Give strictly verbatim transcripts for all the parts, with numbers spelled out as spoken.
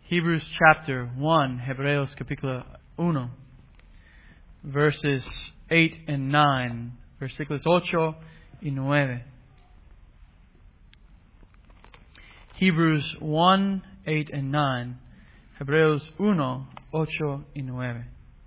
Hebrews chapter one, Hebreos capítulo uno, verses eight and nine, versículos ocho y nueve. Hebrews one, eight and nine, Hebreos uno, ocho y nueve.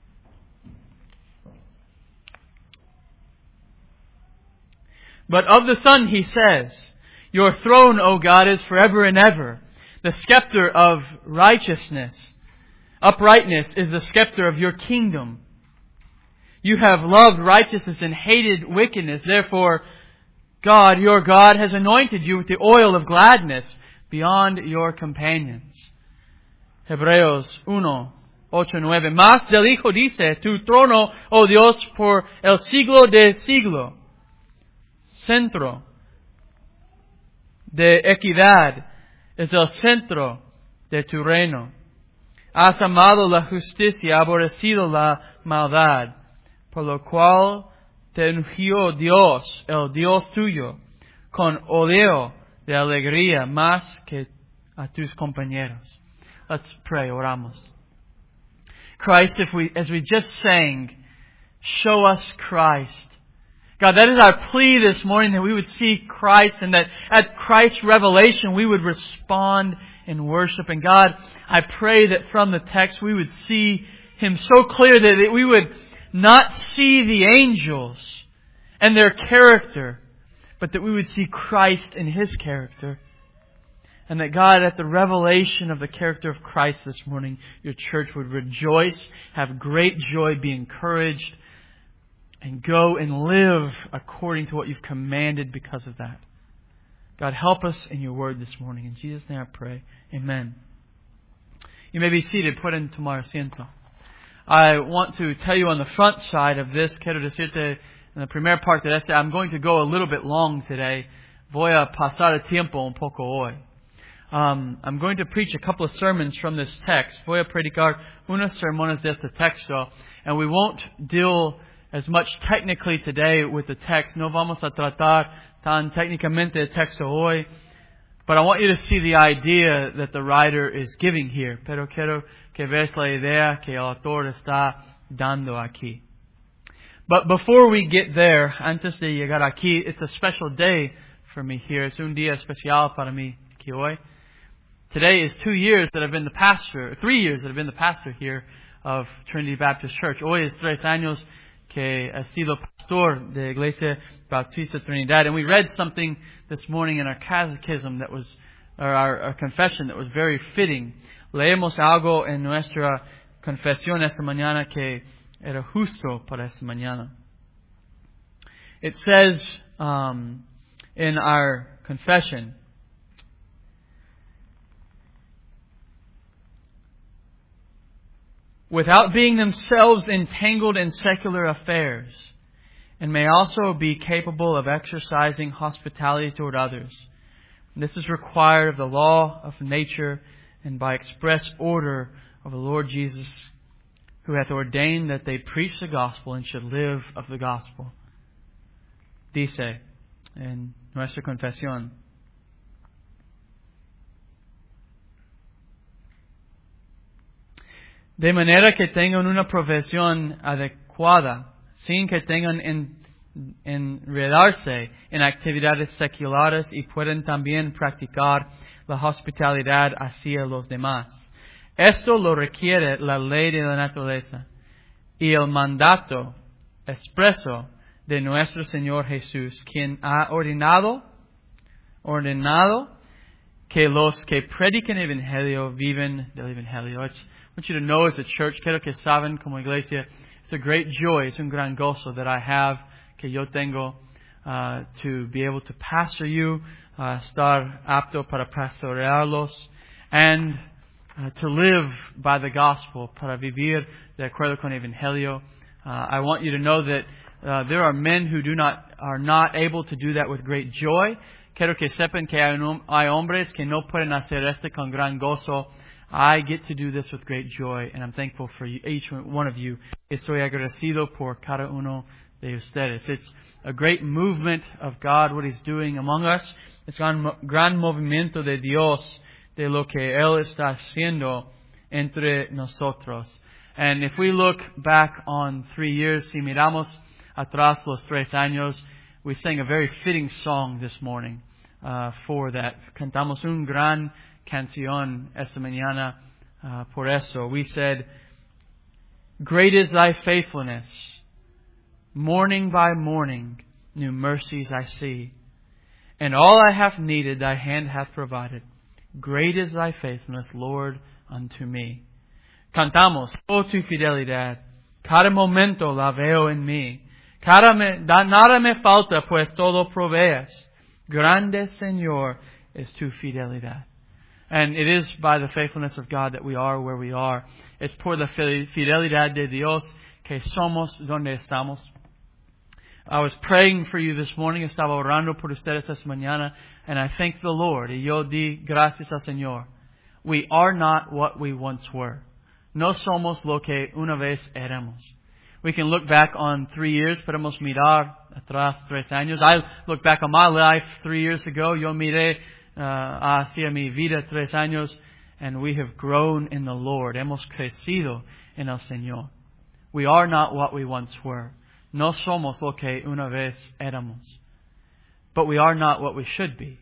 But of the Son he says, Your throne, O God, is forever and ever. The scepter of righteousness, uprightness is the scepter of your kingdom. You have loved righteousness and hated wickedness. Therefore, God, your God, has anointed you with the oil of gladness beyond your companions. Hebreos uno, ocho y nueve. Mas del Hijo dice, Tu trono, oh Dios, por el siglo de siglo. Centro de equidad es el centro de tu reino. Has amado la justicia, aborrecido la maldad, por lo cual te ungió Dios, el Dios tuyo, con óleo de alegría más que a tus compañeros. Let's pray, oramos. Christ, if we, as we just sang, show us Christ. God, that is our plea this morning, that we would see Christ and that at Christ's revelation we would respond in worship. And God, I pray that from the text we would see Him so clear that we would not see the angels and their character, but that we would see Christ in His character. And that God, at the revelation of the character of Christ this morning, your church would rejoice, have great joy, be encouraged, and go and live according to what you've commanded because of that. God, help us in your word this morning. In Jesus' name I pray. Amen. You may be seated. Put in tomorrow asiento. I want to tell you on the front side of this, quiero decirte en la primera parte de este, I'm going to go a little bit long today. Voy a pasar el tiempo un poco hoy. Um, I'm going to preach a couple of sermons from this text. Voy a predicar unos sermones de este texto. And we won't deal as much technically today with the text. No vamos a tratar tan técnicamente el texto hoy. But I want you to see the idea that the writer is giving here. Pero quiero que veas la idea que el autor está dando aquí. But before we get there, antes de llegar aquí, it's a special day for me here. Es un día especial para mí aquí hoy. Today is two years that I've been the pastor, three years that I've been the pastor here of Trinity Baptist Church. Hoy es tres años que ha sido pastor de Iglesia Bautista Trinidad. And we read something this morning in our catechism that was, or our, our confession that was very fitting. Leemos algo en nuestra confesión esta mañana que era justo para esta mañana. It says um, in our confession, without being themselves entangled in secular affairs, and may also be capable of exercising hospitality toward others. And this is required of the law of nature and by express order of the Lord Jesus, who hath ordained that they preach the gospel and should live of the gospel. Dice en nuestra confesión, de manera que tengan una profesión adecuada, sin que tengan en, enredarse en actividades seculares y puedan también practicar la hospitalidad hacia los demás. Esto lo requiere la ley de la naturaleza y el mandato expreso de nuestro Señor Jesús, quien ha ordenado, ordenado que los que predican el Evangelio viven del Evangelio. It's, I want you to know as a church, quiero que saben como iglesia, it's a great joy, es un gran gozo that I have, que yo tengo, uh, to be able to pastor you, uh, estar apto para pastorearlos, and uh, to live by the gospel, para vivir de acuerdo con el Evangelio. Uh, I want you to know that uh, there are men who do not, are not able to do that with great joy. Quiero que sepan que hay, un, hay hombres que no pueden hacer esto con gran gozo. I get to do this with great joy, and I'm thankful for you, each one of you. Estoy agradecido por cada uno de ustedes. It's a great movement of God, what He's doing among us. Es un gran movimiento de Dios de lo que Él está haciendo entre nosotros. And if we look back on three years, si miramos atrás los tres años, we sang a very fitting song this morning uh, for that. Cantamos un gran canción esta mañana uh, por eso. We said, "Great is thy faithfulness. Morning by morning, new mercies I see. And all I have needed, thy hand hath provided. Great is thy faithfulness, Lord, unto me." Cantamos, "Oh, tu fidelidad, cada momento la veo en mí. Cada me, da, nada me falta, pues todo provees. Grande, Señor, es tu fidelidad." And it is by the faithfulness of God that we are where we are. Es por la fidelidad de Dios que somos donde estamos. I was praying for you this morning. Estaba orando por ustedes esta mañana. And I thank the Lord. Y yo di gracias al Señor. We are not what we once were. No somos lo que una vez éramos. We can look back on three years. Podemos mirar atrás tres años. I look back on my life three years ago. Yo miré uh, hacia mi vida tres años. And we have grown in the Lord. Hemos crecido en el Señor. We are not what we once were. No somos lo que una vez éramos. But we are not what we should be.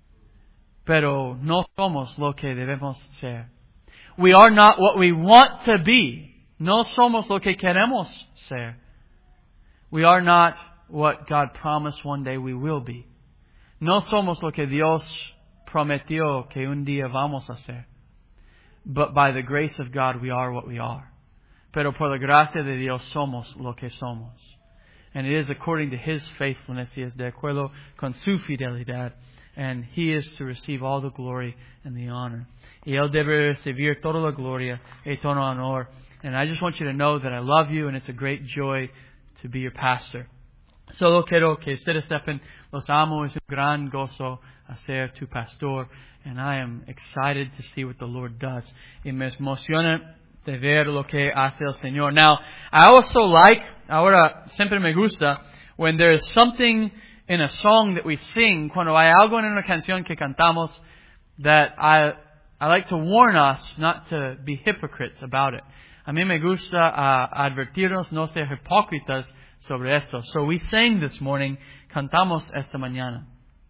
Pero no somos lo que debemos ser. We are not what we want to be. No somos lo que queremos ser. We are not what God promised one day we will be. No somos lo que Dios prometió que un día vamos a ser. But by the grace of God we are what we are. Pero por la gracia de Dios somos lo que somos. And it is according to His faithfulness. He is de acuerdo con su fidelidad. And He is to receive all the glory and the honor. Y Él debe recibir toda la gloria y todo honor. And I just want you to know that I love you and it's a great joy to be your pastor. Solo quiero que ustedes sepan, los amo, es un gran gozo a ser tu pastor. And I am excited to see what the Lord does. Y me emociona de ver lo que hace el Señor. Now, I also like, ahora siempre me gusta, when there is something in a song that we sing, cuando hay algo en una canción que cantamos, that I I like to warn us not to be hypocrites about it. A mí me gusta uh, advertirnos, no ser hipócritas sobre esto. So we sang this morning, cantamos esta mañana.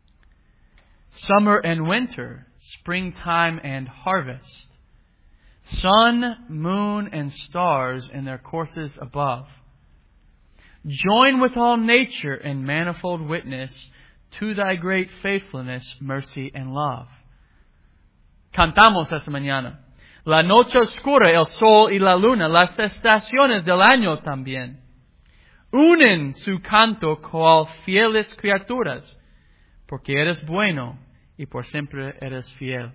Summer and winter, springtime and harvest. Sun, moon, and stars in their courses above. Join with all nature in manifold witness to thy great faithfulness, mercy, and love. Cantamos esta mañana. La noche oscura, el sol y la luna, las estaciones del año también. Unen su canto cual fieles criaturas, porque eres bueno y por siempre eres fiel.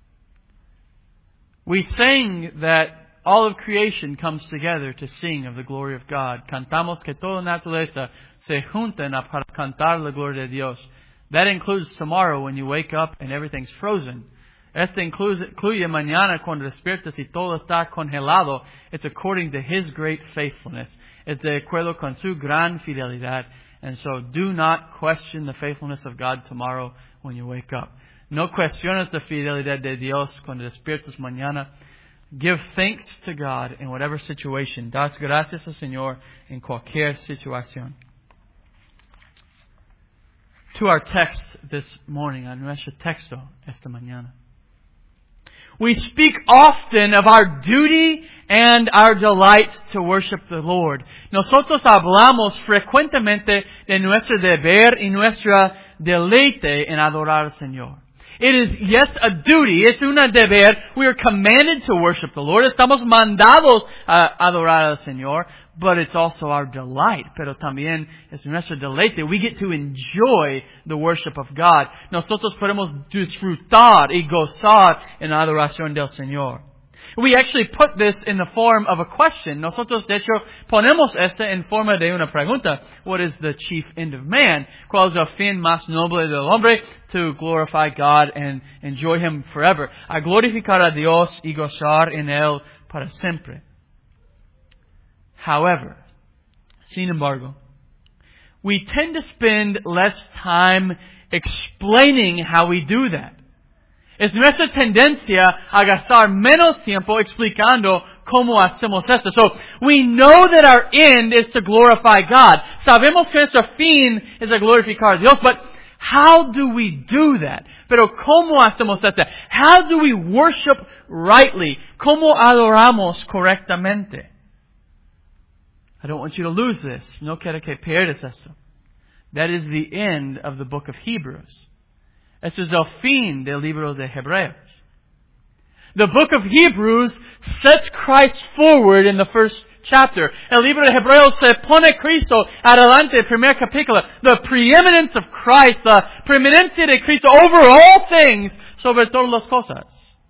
We sing that all of creation comes together to sing of the glory of God. Cantamos que toda naturaleza se juntan para cantar la gloria de Dios. That includes tomorrow when you wake up and everything's frozen. Este incluye, incluye mañana cuando despiertas y todo está congelado. It's according to His great faithfulness. Es de acuerdo con su gran fidelidad. And so do not question the faithfulness of God tomorrow when you wake up. No cuestiones la fidelidad de Dios cuando despiertas mañana. Give thanks to God in whatever situation. Das gracias al Señor en cualquier situación. To our text this morning, a nuestro texto esta mañana. We speak often of our duty and our delight to worship the Lord. Nosotros hablamos frecuentemente de nuestro deber y nuestra deleite en adorar al Señor. It is, yes, a duty. Es un deber. We are commanded to worship the Lord. Estamos mandados a adorar al Señor. But it's also our delight. Pero también es nuestro deleite. We get to enjoy the worship of God. Nosotros podemos disfrutar y gozar en la adoración del Señor. We actually put this in the form of a question. Nosotros, de hecho, ponemos esta en forma de una pregunta. What is the chief end of man? ¿Cuál es el fin más noble del hombre? To glorify God and enjoy Him forever. A glorificar a Dios y gozar en Él para siempre. However, sin embargo, we tend to spend less time explaining how we do that. Es nuestra tendencia a gastar menos tiempo explicando cómo hacemos esto. So, we know that our end is to glorify God. Sabemos que nuestro fin es a glorificar a Dios, but how do we do that? Pero cómo hacemos esto? How do we worship rightly? ¿Cómo adoramos correctamente? I don't want you to lose this. No quiero que pierdas esto. That is the end of the book of Hebrews. Este es el fin del libro de Hebreos. The book of Hebrews sets Christ forward in the first chapter. El libro de Hebreos se pone Cristo adelante, el primer capítulo. The preeminence of Christ, the preeminencia de Cristo over all things, sobre todas las cosas.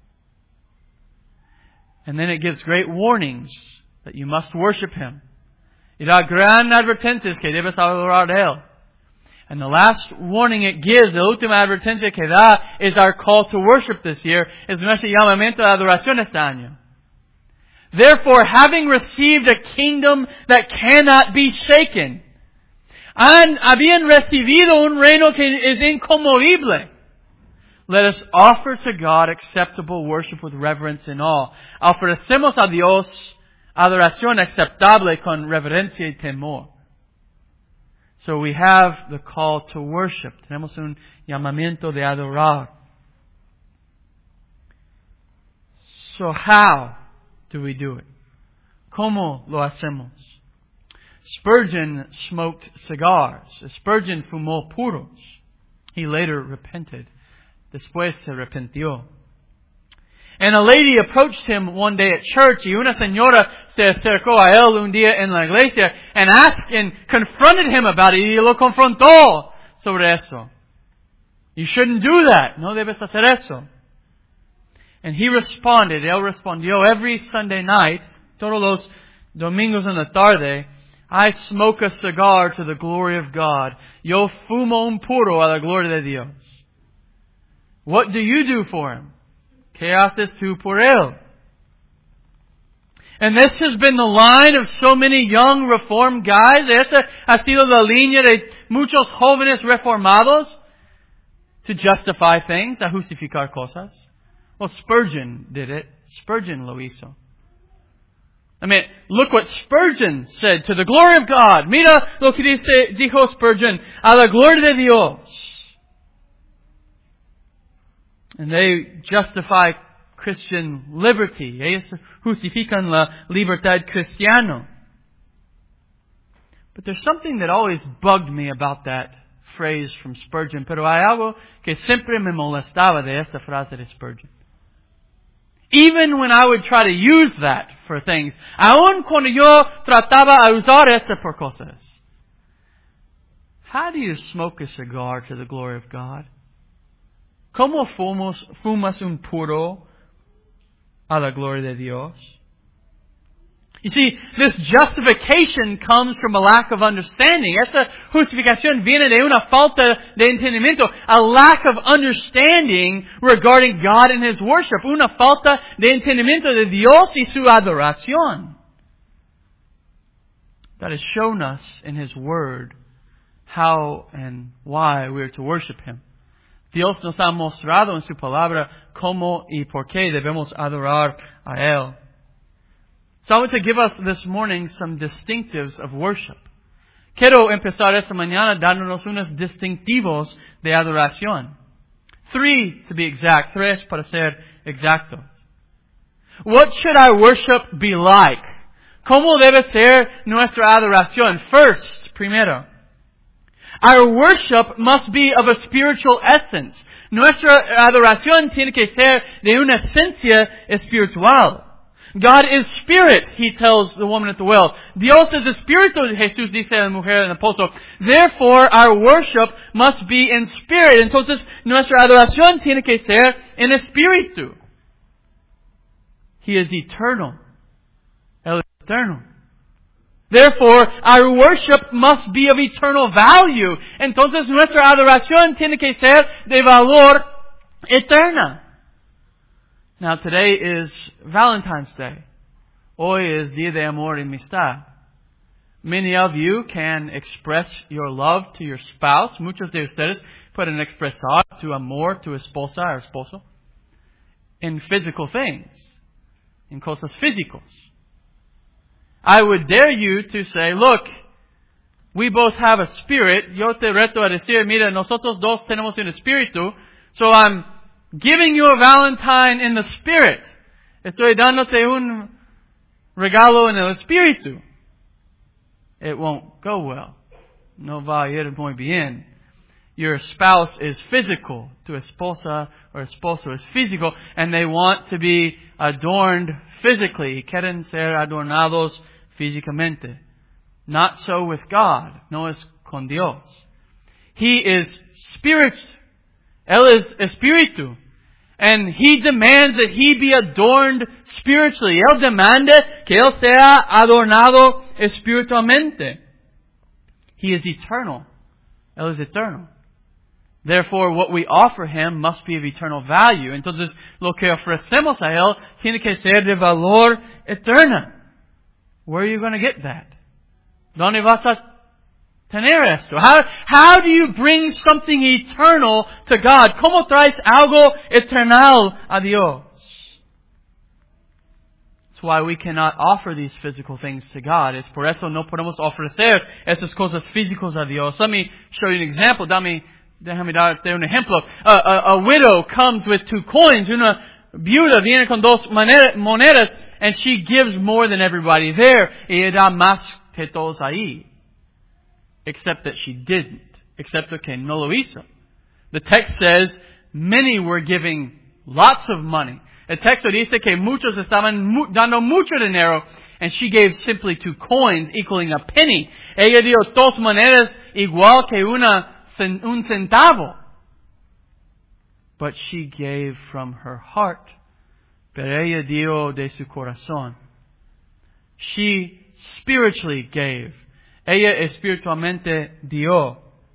And then it gives great warnings that you must worship Him. Y da gran advertencias que debes adorar a Él. And the last warning it gives, la última advertencia que da, is our call to worship this year. Es nuestro llamamiento de adoración este año. Therefore, having received a kingdom that cannot be shaken. Han, habían recibido un reino que es inconmovible. Let us offer to God acceptable worship with reverence and awe. Ofrecemos a Dios adoración aceptable con reverencia y temor. So we have the call to worship. Tenemos un llamamiento de adorar. So how do we do it? ¿Cómo lo hacemos? Spurgeon smoked cigars. Spurgeon fumó puros. He later repented. Después se arrepintió. And a lady approached him one day at church, y una señora se acercó a él un día en la iglesia and asked and confronted him about it, y lo confrontó sobre eso. You shouldn't do that. No debes hacer eso. And he responded, él respondió, every Sunday night, todos los domingos en la tarde, I smoke a cigar to the glory of God. Yo fumo un puro a la gloria de Dios. What do you do for Him? ¿Qué haces tú por Él? And this has been the line of so many young reformed guys. Esta ha sido la línea de muchos jóvenes reformados to justify things, a justificar cosas. Well, Spurgeon did it. Spurgeon lo hizo. I mean, look what Spurgeon said, to the glory of God. Mira lo que dice, dijo Spurgeon, a la gloria de Dios. And they justify Christian liberty. Ellos justifican la libertad cristiana. But there's something that always bugged me about that phrase from Spurgeon. Pero hay algo que siempre me molestaba de esta frase de Spurgeon. Even when I would try to use that for things. Aun cuando yo trataba a usar esta por cosas. How do you smoke a cigar to the glory of God? ¿Cómo fumas, fumas un puro a la gloria de Dios? You see, this justification comes from a lack of understanding. Esta justificación viene de una falta de entendimiento. A lack of understanding regarding God and His worship. Una falta de entendimiento de Dios y su adoración. God has shown us in His Word how and why we are to worship Him. Dios nos ha mostrado en su palabra cómo y por qué debemos adorar a Él. So I want to give us this morning some distinctives of worship. Quiero empezar esta mañana dándonos unos distintivos de adoración. Three to be exact. Tres para ser exacto. What should our worship be like? ¿Cómo debe ser nuestra adoración? First, primero. Our worship must be of a spiritual essence. Nuestra adoración tiene que ser de una esencia espiritual. God is spirit, he tells the woman at the well. Dios es espíritu, Jesús dice a la mujer en el pozo. Therefore, our worship must be in spirit. Entonces, nuestra adoración tiene que ser en espíritu. He is eternal. Él es eterno. Therefore, our worship must be of eternal value. Entonces, nuestra adoración tiene que ser de valor eterna. Now, today is Valentine's Day. Hoy es Día de Amor y Amistad. Many of you can express your love to your spouse. Muchos de ustedes pueden expresar tu amor a tu esposa o esposo. in physical things, in cosas físicos. I would dare you to say, look, we both have a spirit. Yo te reto a decir, mira, nosotros dos tenemos un espíritu. So I'm giving you a Valentine in the spirit. Estoy dándote un regalo en el espíritu. It won't go well. No va a ir muy bien. Your spouse is physical. Tu esposa or esposo es físico. And they want to be adorned physically. Quieren ser adornados físicamente. Not so with God. No es con Dios. He is spirit. Él es espíritu. And He demands that He be adorned spiritually. Él demanda que Él sea adornado espiritualmente. He is eternal. Él es eterno. Therefore, what we offer Him must be of eternal value. Entonces, lo que ofrecemos a Él tiene que ser de valor eterno. Where are you going to get that? ¿Dónde vas a tener esto? How, how do you bring something eternal to God? ¿Cómo traes algo eternal a Dios? That's why we cannot offer these physical things to God. Es por eso no podemos ofrecer esas cosas físicas a Dios. Let me show you an example. Dame, déjame darte un ejemplo. A, a, a widow comes with two coins. Una viuda viene con dos monedas, and she gives more than everybody there. Ella da más que todos ahí. Except that she didn't. Except que no lo hizo. The text says many were giving lots of money. El texto dice que muchos estaban mu- dando mucho dinero, and she gave simply two coins equaling a penny. Ella dio dos monedas igual que una un centavo. But she gave from her heart. Pero ella dio de su corazón. She spiritually gave. Ella espiritualmente dio.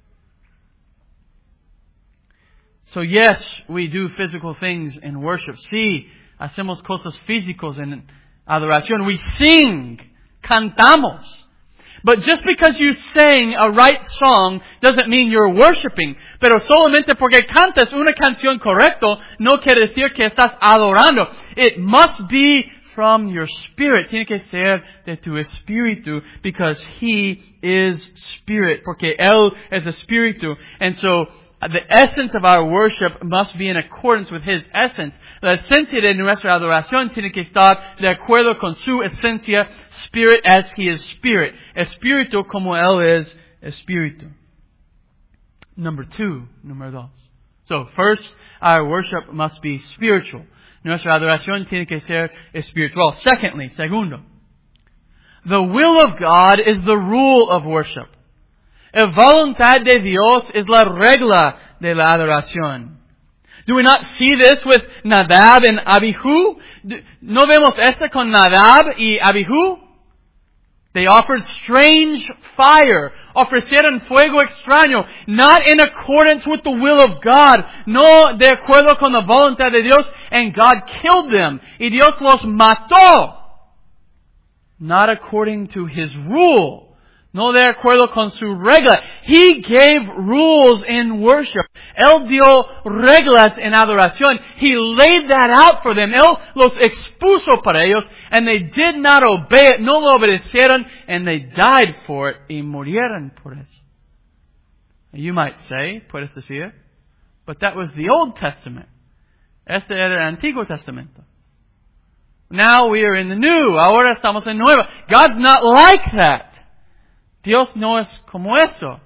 So yes, we do physical things in worship. Sí, hacemos cosas físicos en adoración. We sing, cantamos. But just because you sang a right song doesn't mean you're worshiping. Pero solamente porque cantas una canción correcto no quiere decir que estás adorando. It must be from your spirit. Tiene que ser de tu espíritu, because He is spirit. Porque Él es espíritu. And so the essence of our worship must be in accordance with His essence. La esencia de nuestra adoración tiene que estar de acuerdo con su esencia, spirit as He is spirit. Espíritu como Él es espíritu. Number two, número dos. So first, our worship must be spiritual. Nuestra adoración tiene que ser espiritual. Secondly, segundo, the will of God is the rule of worship. La voluntad de Dios es la regla de la adoración. Do we not see this with Nadab and Abihu? ¿No vemos esto con Nadab y Abihu? They offered strange fire. Ofrecieron fuego extraño. Not in accordance with the will of God. No de acuerdo con la voluntad de Dios. And God killed them. Y Dios los mató. Not according to His rule. No de acuerdo con su regla. He gave rules in worship. Él dio reglas en adoración. He laid that out for them. Él los expuso para ellos. And they did not obey it. No lo obedecieron. And they died for it. Y murieron por eso. You might say, puedes decir, but that was the Old Testament. Este era el Antiguo Testamento. Now we are in the New. Ahora estamos en Nueva. God's not like that. Dios no es como eso.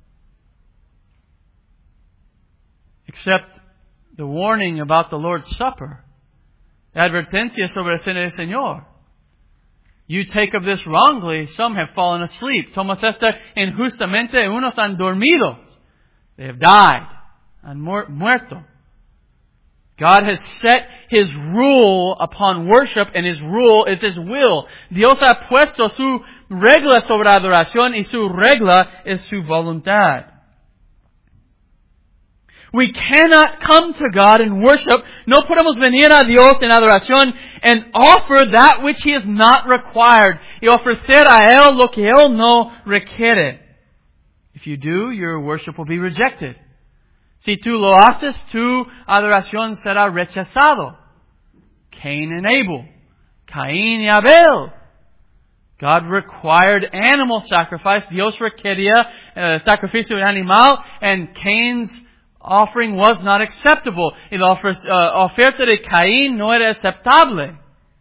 Except the warning about the Lord's Supper. La advertencia sobre la cena del Señor. You take of this wrongly, some have fallen asleep. Tomas esta injustamente, unos han dormido. They have died. Han muerto. God has set His rule upon worship, and His rule is His will. Dios ha puesto su regla sobre adoración, y su regla es su voluntad. We cannot come to God in worship. No podemos venir a Dios en adoración and offer that which He has not required. Y ofrecer a Él lo que Él no requiere. If you do, your worship will be rejected. Si tú lo haces, tu adoración será rechazado. Cain and Abel. Caín y Abel. God required animal sacrifice. Dios requería uh, sacrificio de animal, and Cain's offering was not acceptable. Y la ofer- uh, oferta de Caín no era aceptable.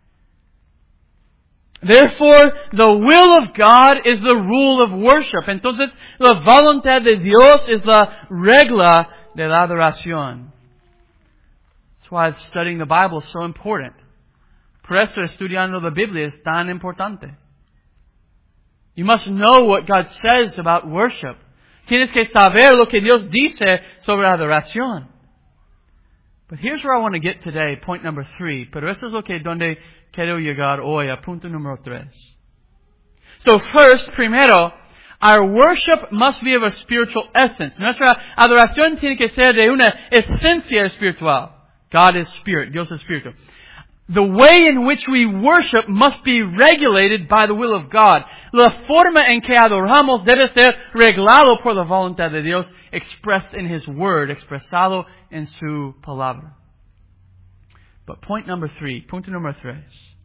Therefore, the will of God is the rule of worship. Entonces, la voluntad de Dios es la regla de la adoración. That's why studying the Bible is so important. Por eso estudiando la Biblia es tan importante. You must know what God says about worship. Tienes que saber lo que Dios dice sobre adoración. But here's where I want to get today, point number three. Pero esto es lo que donde quiero llegar hoy, a punto número tres. So first, primero, our worship must be of a spiritual essence. Nuestra adoración tiene que ser de una esencia espiritual. God is spirit. Dios es espíritu. The way in which we worship must be regulated by the will of God. La forma en que adoramos debe ser reglado por la voluntad de Dios, expressed in His Word, expresado en su palabra. But point number three, punto número tres.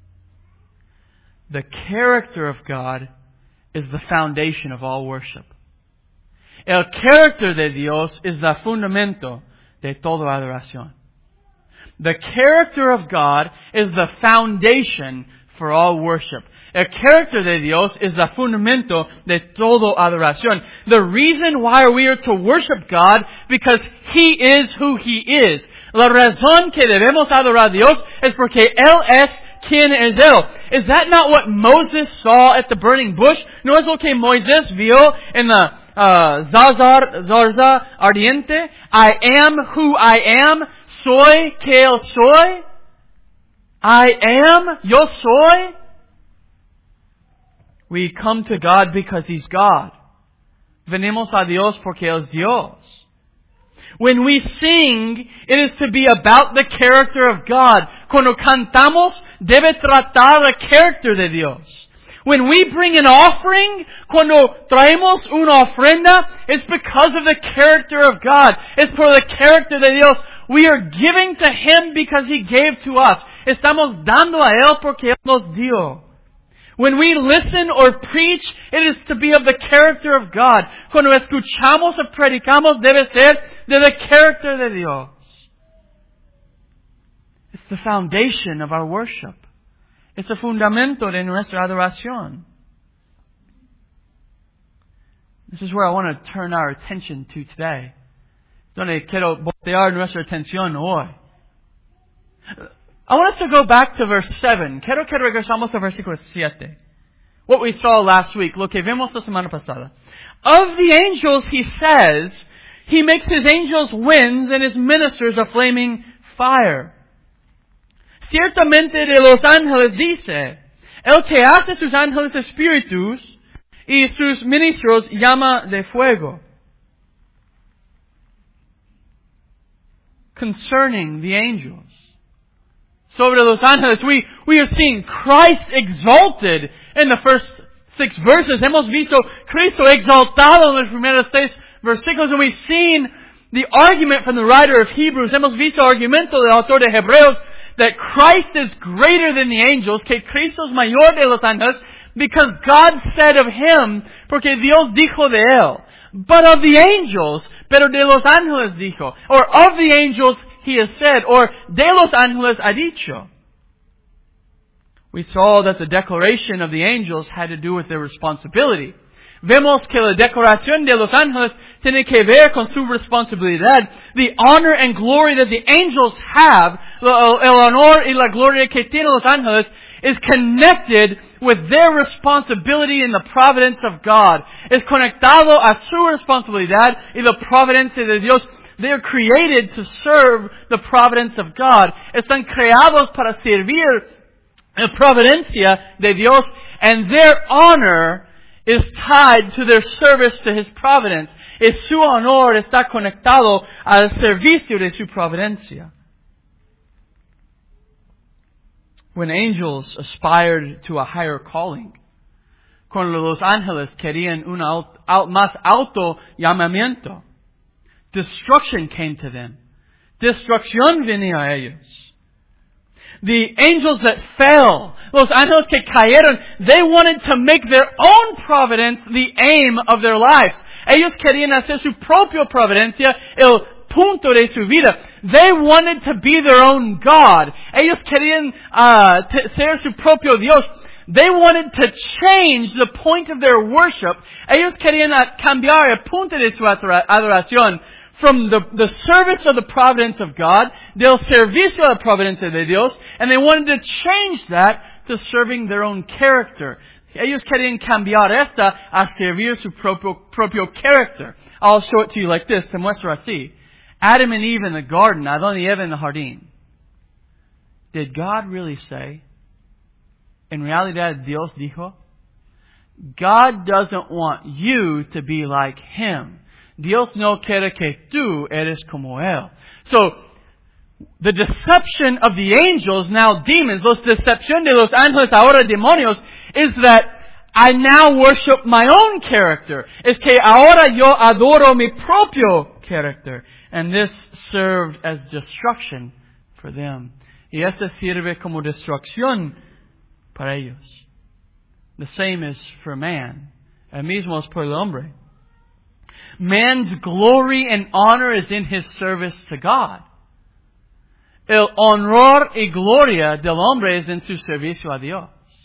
The character of God is the foundation of all worship. El carácter de Dios es el fundamento de toda adoración. The character of God is the foundation for all worship. El carácter de Dios es el fundamento de toda adoración. The reason why we are to worship God, because He is who He is. La razón que debemos adorar a Dios es porque Él es quien es Él. Is that not what Moses saw at the burning bush? ¿No es lo que Moisés vio en la uh, Zazar, Zarza ardiente? I am who I am. Soy que Él soy. I am, yo soy. We come to God because He's God. Venimos a Dios porque Él es Dios. When we sing, it is to be about the character of God. Cuando cantamos, debe tratar el carácter de Dios. When we bring an offering, cuando traemos una ofrenda, it's because of the character of God. It's for the character de Dios. We are giving to Him because He gave to us. Estamos dando a Él porque Él nos dio. When we listen or preach, it is to be of the character of God. Cuando escuchamos o predicamos, debe ser de the character de Dios. It's the foundation of our worship. Es el fundamento de nuestra adoración. This is where I want to turn our attention to today. Es donde quiero voltear nuestra atención hoy. I want us to go back to verse seven. Quiero que regresamos a versículo siete. What we saw last week, lo que vimos la semana pasada. Of the angels, He says, He makes His angels winds and His ministers a flaming fire. Ciertamente de los ángeles dice, El que hace sus ángeles espíritus y sus ministros llama de fuego. Concerning the angels. Sobre los ángeles, we, we are seeing Christ exalted in the first six verses. Hemos visto Cristo exaltado en los primeros seis versículos, and we've seen the argument from the writer of Hebrews. Hemos visto argumento del autor de Hebreos that Christ is greater than the angels, que Cristo es mayor de los ángeles, because God said of Him, porque Dios dijo de Él. But of the angels, pero de los ángeles dijo. Or of the angels, He has said, or de los ángeles ha dicho. We saw that the declaration of the angels had to do with their responsibility. Vemos que la declaración de los ángeles tiene que ver con su responsabilidad. The honor and glory that the angels have, el honor y la gloria que tienen los ángeles, is connected with their responsibility in the providence of God. Es conectado a su responsabilidad y la providencia de Dios. They are created to serve the providence of God. Están creados para servir la providencia de Dios, and their honor is tied to their service to His providence. Y su honor está conectado al servicio de su providencia. When angels aspired to a higher calling, cuando los ángeles querían un alt, alt, más alto llamamiento, destruction came to them. Destrucción venía a ellos. The angels that fell, los ángeles que cayeron, they wanted to make their own providence the aim of their lives. Ellos querían hacer su propia providencia el punto de su vida. They wanted to be their own God. Ellos querían uh, t- ser su propio Dios. They wanted to change the point of their worship. Ellos querían cambiar el punto de su adoración from the, the service of the providence of God, del servicio a la providencia de Dios, and they wanted to change that to serving their own character. Ellos querían cambiar esta a servir su propio, propio character. I'll show it to you like this. Te muestro así. Adam and Eve in the garden, Adán y Eva in the jardín. Did God really say? En realidad, Dios dijo, God doesn't want you to be like Him. Dios no quiere que tú eres como Él. So, the deception of the angels, now demons, los decepción de los ángeles, ahora demonios, is that I now worship my own character. Es que ahora yo adoro mi propio character. And this served as destruction for them. Y este sirve como destrucción para ellos. The same is for man. El mismo es por el hombre. Man's glory and honor is in his service to God. El honor y gloria del hombre es en su servicio a Dios.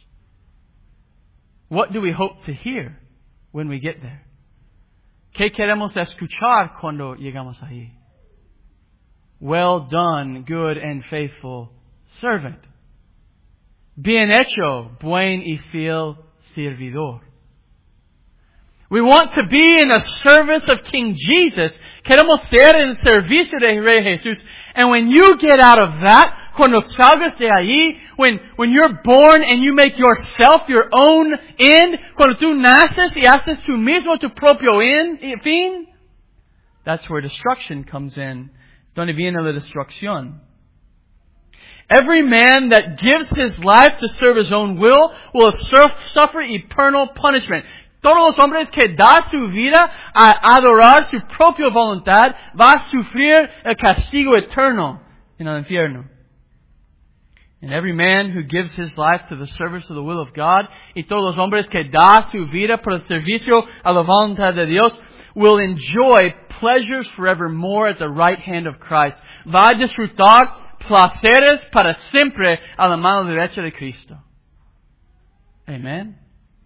What do we hope to hear when we get there? ¿Qué queremos escuchar cuando llegamos ahí? Well done, good and faithful servant. Bien hecho, buen y fiel servidor. We want to be in the service of King Jesus. Queremos ser en el servicio de Rey Jesús. And when you get out of that, cuando salgas de allí, when, when you're born and you make yourself your own end, cuando tú naces y haces tú mismo tu propio end, fin, that's where destruction comes in. Donde viene la destrucción. Every man that gives his life to serve his own will will suffer eternal punishment. Todos los hombres que da su vida a adorar su propia voluntad va a sufrir el castigo eterno en el infierno. And every man who gives his life to the service of the will of God, y todos los hombres que da su vida por el servicio a la voluntad de Dios, will enjoy pleasures forevermore at the right hand of Christ. Va a disfrutar placeres para siempre a la mano derecha de Cristo. Amen.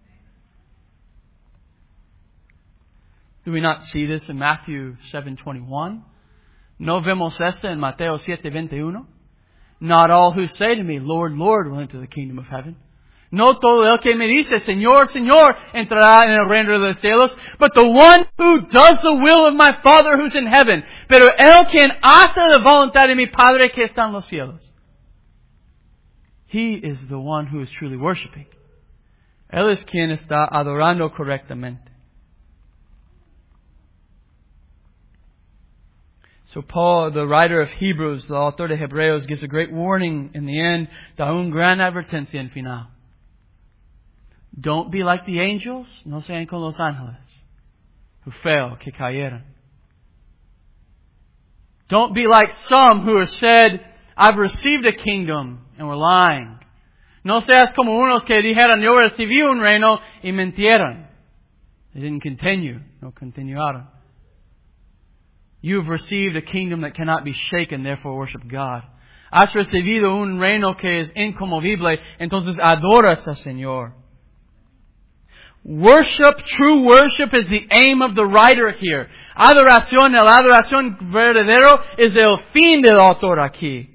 Do we not see this in Matthew seven twenty-one? ¿No vemos esto en Mateo siete veintiuno? Not all who say to me, Lord, Lord, will enter the kingdom of heaven. No todo el que me dice, Señor, Señor, entrará en el reino de los cielos, but the one who does the will of my Father who's in heaven. Pero el quien hace la voluntad de mi Padre que está en los cielos. He is the one who is truly worshiping. Él es quien está adorando correctamente. So Paul, the writer of Hebrews, the author de Hebreos, gives a great warning in the end, da un gran advertencia en final. Don't be like the angels, no sean como los ángeles, who fell, que cayeron. Don't be like some who have said, I've received a kingdom, and were lying. No seas como unos que dijeron, yo recibí un reino, y mintieron. They didn't continue, no continuaron. You've received a kingdom that cannot be shaken, therefore worship God. Has recibido un reino que es inconmovible, entonces adoras al Señor. Worship, true worship is the aim of the writer here. Adoración, el adoración verdadero es el fin del autor aquí.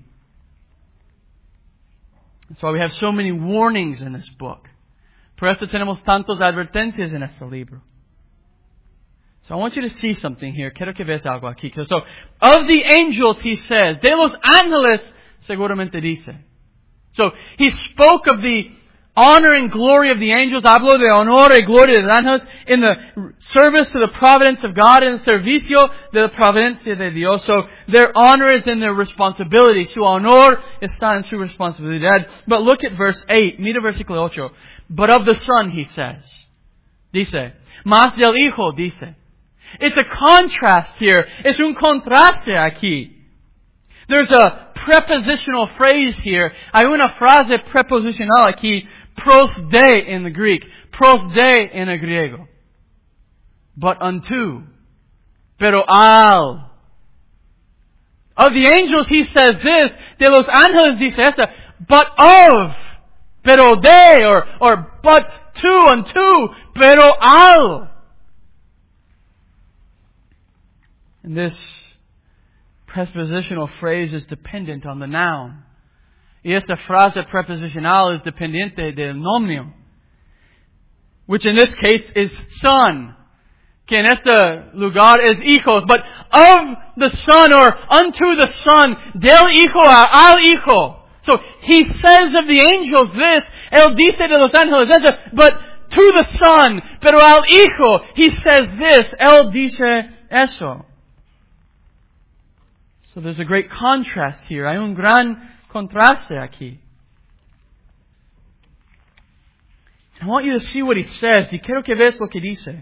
That's why we have so many warnings in this book. Por eso tenemos tantas advertencias en este libro. So I want you to see something here. Quiero que veas algo aquí. So, of the angels, he says, de los ángeles, seguramente dice. So, he spoke of the honor and glory of the angels. Habló de honor y gloria de los ángeles in the service to the providence of God, in the servicio de la providencia de Dios. So, their honor is in their responsibility. Su honor está en su responsabilidad. But look at verse eight. Mira versículo ocho. But of the Son, he says. Dice. Más del Hijo, dice. It's a contrast here. Es un contraste aquí. There's a prepositional phrase here. Hay una frase preposicional aquí. Pros de in the Greek. Pros de in el griego. But unto. Pero al. Of the angels he says this. De los ángeles dice esta. But of. Pero de. Or, or but to, unto. Pero al. And this prepositional phrase is dependent on the noun. Y esta frase preposicional es dependiente del nombre. Which in this case is son. Que en este lugar es hijos. But of the son or unto the son. Del hijo al hijo. So he says of the angels this. Él dice de los ángeles eso. But to the son. Pero al hijo. He says this. Él dice eso. So there's a great contrast here. Hay un gran contraste aquí. I want you to see what he says. Y quiero que veas lo que dice.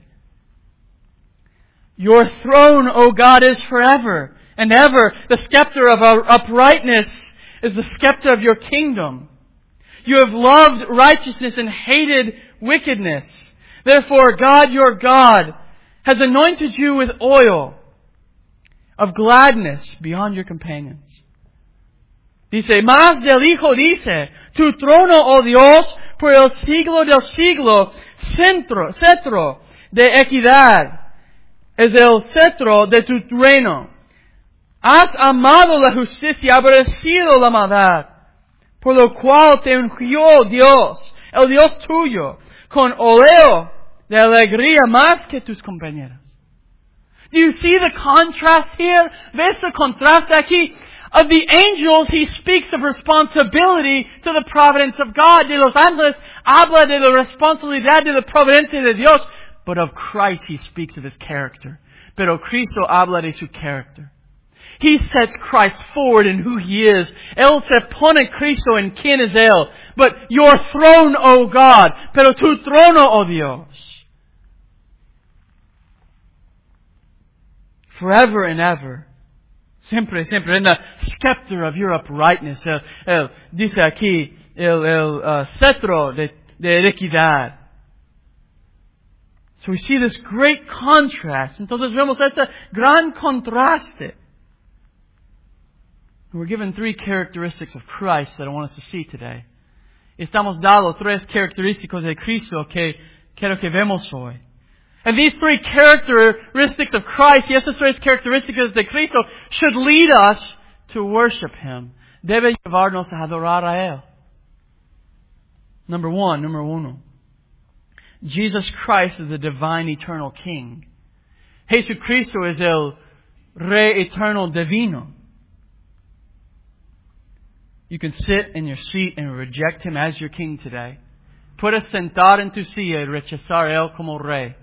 Your throne, O God, is forever and ever. The scepter of our uprightness is the scepter of your kingdom. You have loved righteousness and hated wickedness. Therefore, God, your God, has anointed you with oil of gladness beyond your companions. Dice, más del Hijo dice, tu trono, oh Dios, por el siglo del siglo, centro, cetro de equidad, es el cetro de tu reino. Has amado la justicia, aborrecido la maldad, por lo cual te ungió Dios, el Dios tuyo, con óleo de alegría más que tus compañeros. Do you see the contrast here? ¿Ves el contraste aquí? Of the angels, he speaks of responsibility to the providence of God. De los ángeles, habla de la responsabilidad de la providencia de Dios. But of Christ, he speaks of his character. Pero Cristo habla de su character. He sets Christ forward in who he is. Él se pone Cristo en quién es Él. But your throne, O God. Pero tu trono, O Dios. Forever and ever. Siempre, siempre. In the scepter of your uprightness. El, el, dice aquí, el, el uh, cetro de, de equidad. So we see this great contrast. Entonces vemos este gran contraste. We're given three characteristics of Christ that I want us to see today. Estamos dado tres característicos de Cristo que quiero que vemos hoy. And these three characteristics of Christ, y esas tres características de Cristo, should lead us to worship Him. Debe llevarnos a adorar a Él. Number one, número uno. Jesus Christ is the divine eternal King. Jesucristo es el Rey eterno divino. You can sit in your seat and reject Him as your King today. Puedes sentar en tu silla y rechazar a Él como Rey.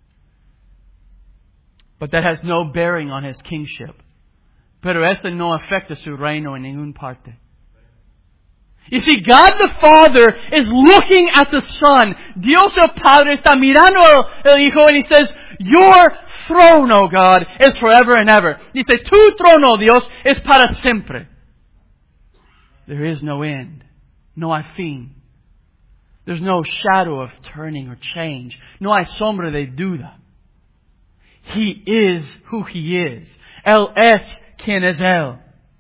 But that has no bearing on His kingship. Pero eso no afecta su reino en ninguna parte. You see, God the Father is looking at the Son. Dios el Padre está mirando el Hijo and He says, your throne, O God, is forever and ever. Dice, tu trono, Dios, es para siempre. There is no end. No hay fin. There's no shadow of turning or change. No hay sombra de duda. He is who He is. Él es quien es Él.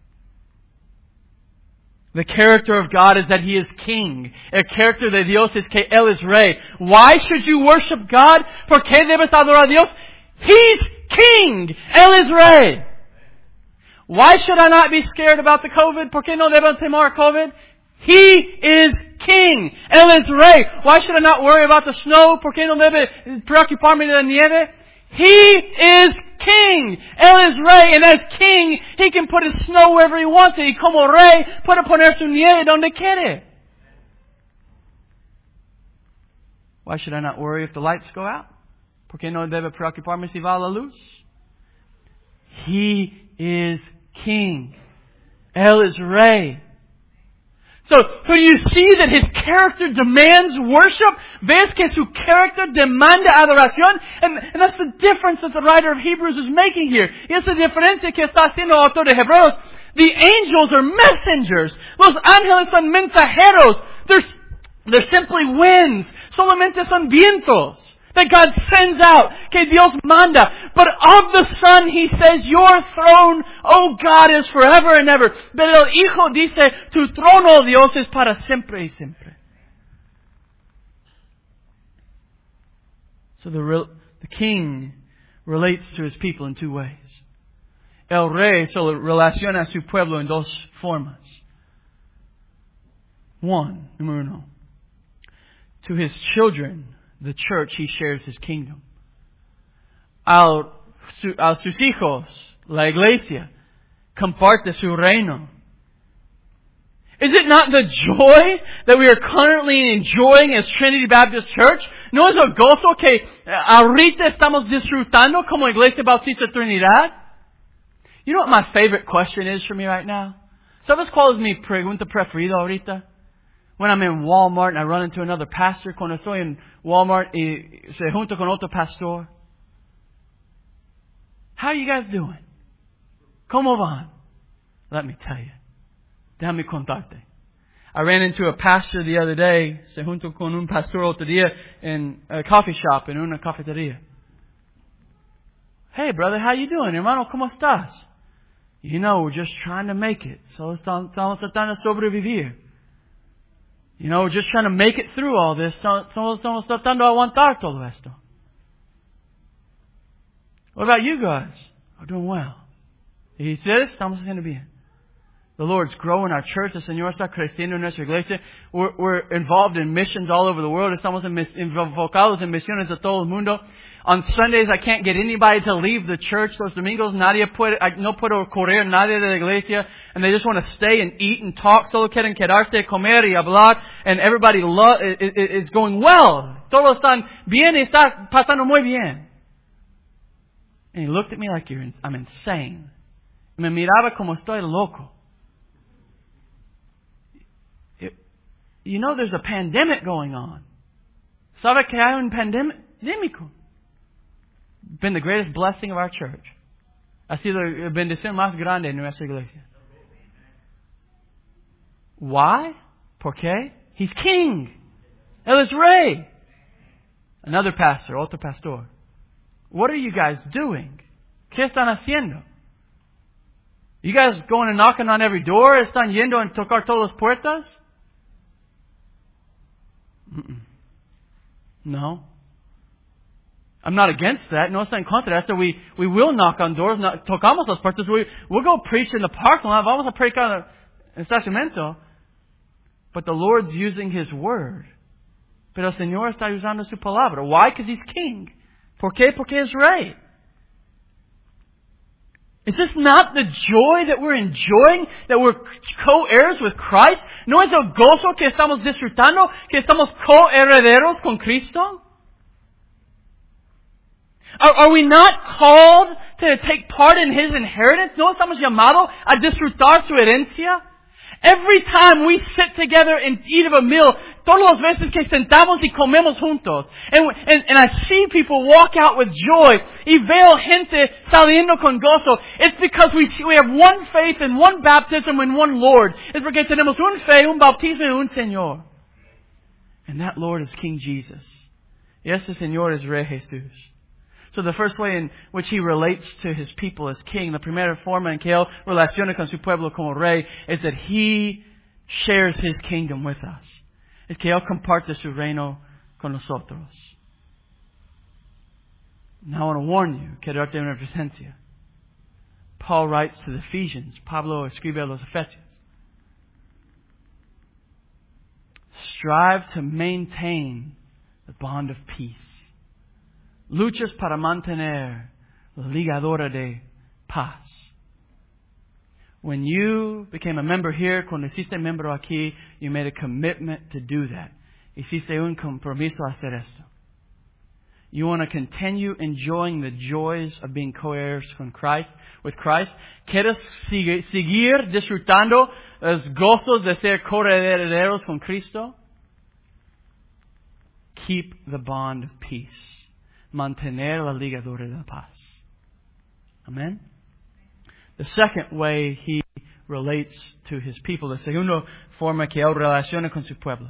The character of God is that He is King. El character de Dios es que Él es Rey. Why should you worship God? ¿Por qué debes adorar a Dios? He's King. Él es Rey. Why should I not be scared about the COVID? ¿Por qué no debo temer COVID? He is King. Él es Rey. Why should I not worry about the snow? ¿Por qué no debe preocuparme de la nieve? He is King. Él es Rey. And as King, He can put His snow wherever He wants it. Y como Rey, puede poner su nieve donde quiere. Why should I not worry if the lights go out? ¿Por qué no debe preocuparme si va la luz? He is King. Él es Rey. So, when you see that His character demands worship, ves que su character demanda adoración, and, and that's the difference that the writer of Hebrews is making here. Y esa diferencia que está haciendo el autor de Hebreos, The angels are messengers. Los ángeles son mensajeros. They're, they're simply winds. Solamente son vientos that God sends out, que Dios manda. But of the Son, He says, your throne, oh God, is forever and ever. Pero el Hijo dice, tu trono, oh Dios, es para siempre y siempre. So the, re- the King relates to His people in two ways. El Rey se relaciona a su pueblo en dos formas. One, número uno. To His children, the church, He shares His kingdom. Al, su, a sus hijos, la iglesia, comparte su reino. Is it not the joy that we are currently enjoying as Trinity Baptist Church? ¿No es el gozo que ahorita estamos disfrutando como Iglesia Bautista Trinidad? You know what my favorite question is for me right now? ¿Sabes cuál es mi pregunta preferida ahorita? When I'm in Walmart and I run into another pastor, cuando estoy en Walmart y se junto con otro pastor. How are you guys doing? ¿Cómo van? Let me tell you. Déjame contarte. I ran into a pastor the other day, se junto con un pastor otro día en a coffee shop, en una cafetería. Hey brother, how you doing? Hermano, ¿cómo estás? You know, we're just trying to make it. So estamos tratando de sobrevivir. You know, we're just trying to make it through all this. Estamos tratando de aguantar todo esto. What about you guys? We're doing well. Y ustedes estamos haciendo bien. The Lord's growing our church. El Señor está creciendo en nuestra iglesia. We're, we're involved in missions all over the world. Estamos enfocados en misiones de todo el mundo. On Sundays, I can't get anybody to leave the church. Los domingos, nadie puede, no puedo correr nadie de la iglesia. And they just want to stay and eat and talk. Solo quieren quedarse, comer y hablar. And everybody lo- is going well. Todos están bien y está pasando muy bien. And he looked at me like You're in, I'm insane. Me miraba como estoy loco. You know there's a pandemic going on. ¿Sabe que hay un pandémico? Been the greatest blessing of our church. Ha sido la bendición más grande en nuestra iglesia. Why? ¿Por qué? He's king. Él es rey. Another pastor, otro pastor. What are you guys doing? ¿Qué están haciendo? You guys going and knocking on every door? ¿Están yendo a tocar todas las puertas? Mm-mm. No. I'm not against that. No estoy en contra de eso. We, we will knock on doors. No, tocamos las puertas. We, we'll go preach in the parking lot. Vamos a predicar en el estacionamiento. But the Lord's using His word. Pero el Señor está usando su palabra. Why? Because He's king. ¿Por qué? Porque es rey. Is this not the joy that we're enjoying? That we're co-heirs with Christ? ¿No es el gozo que estamos disfrutando? ¿Que estamos co-herederos con Cristo? Are, are we not called to take part in His inheritance? ¿No estamos llamados a disfrutar su herencia? Every time we sit together and eat of a meal, todas las veces que sentamos y comemos juntos, and, and, and I see people walk out with joy, y veo gente saliendo con gozo, it's because we see, we have one faith and one baptism and one Lord. Es porque tenemos un fe, un bautismo y un Señor. And that Lord is King Jesus. Y ese Señor es Rey Jesús. So the first way in which He relates to His people as King, la primera forma en que Él relaciona con su pueblo como Rey, is that He shares His kingdom with us. Es que Él comparte su reino con nosotros. Now I want to warn you, quiero darte una advertencia. Paul writes to the Ephesians. Pablo escribe a los Efesios. Strive to maintain the bond of peace. Luchas para mantener la ligadura de paz. When you became a member here, cuando hiciste miembro aquí, you made a commitment to do that. Hiciste un compromiso a hacer esto. You want to continue enjoying the joys of being co-heirs con Christ, with Christ. ¿Quieres seguir disfrutando los gozos de ser co-herederos con Cristo? Keep the bond of peace. Mantener la ligadura de la paz. Amen? The second way He relates to His people. La segunda forma que Él relaciona con su pueblo.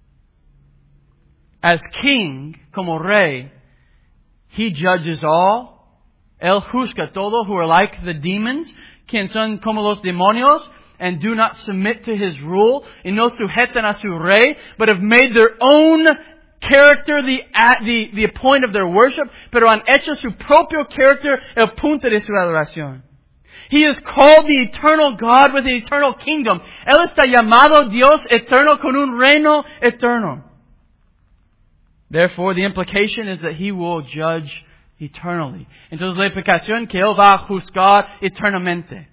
As king, como rey, He judges all. Él juzga todo who are like the demons, quien son como los demonios, and do not submit to His rule, y no sujetan a su rey, but have made their own character the, the, the point of their worship, pero han hecho su propio character el punto de su adoración. He is called the eternal God with an eternal kingdom. Él está llamado Dios eterno con un reino eterno. Therefore, the implication is that He will judge eternally. Entonces, la implicación que Él va a juzgar eternamente.